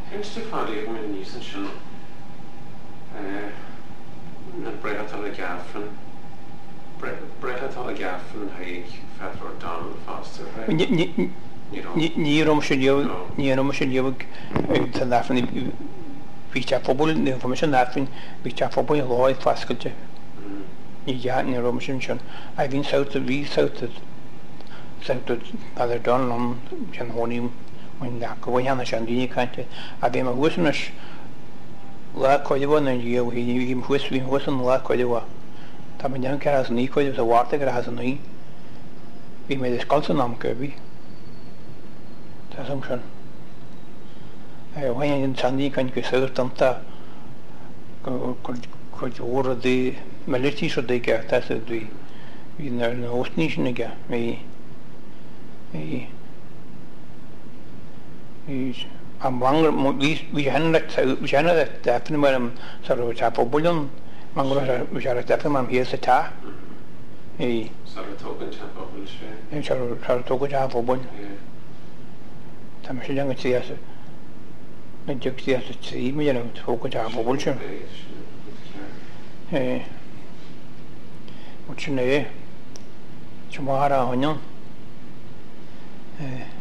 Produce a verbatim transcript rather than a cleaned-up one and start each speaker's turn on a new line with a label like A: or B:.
A: Instead of finding a million years and shun, na bread at all a gaffin, bread at all a gaffin, hay fat or down faster.
B: Ní rom sin jo, ní rom sin jo ta nafin vi cha pobol ní information nafin vi cha pobol loi faskelte. Ní ja ní rom sin sin. I been south of we south of south of other don on jan honim when la ko yana shan di kante. I been a husnus la ko jo na jo hi hi hus vi husun la ko jo. Ta men jan karas ní ko jo warte gra has ní. Vi me descanso nam köbi. Assumption. When in Sandy can you serve Tanta could order the military should they get that's the in the host nation again. Me, I'm wrong. We we hadn't we hadn't that definitely when I'm sort of a chap of bullion. Mangro we are definitely I'm here to ta. Hey,
A: Saratoga chap of bullion.
B: Saratoga chap of bullion. I'm sure young see us. I just see us see me, you know, to focus on bullshit. Eh, what's your name? Tomorrow, onion. Eh.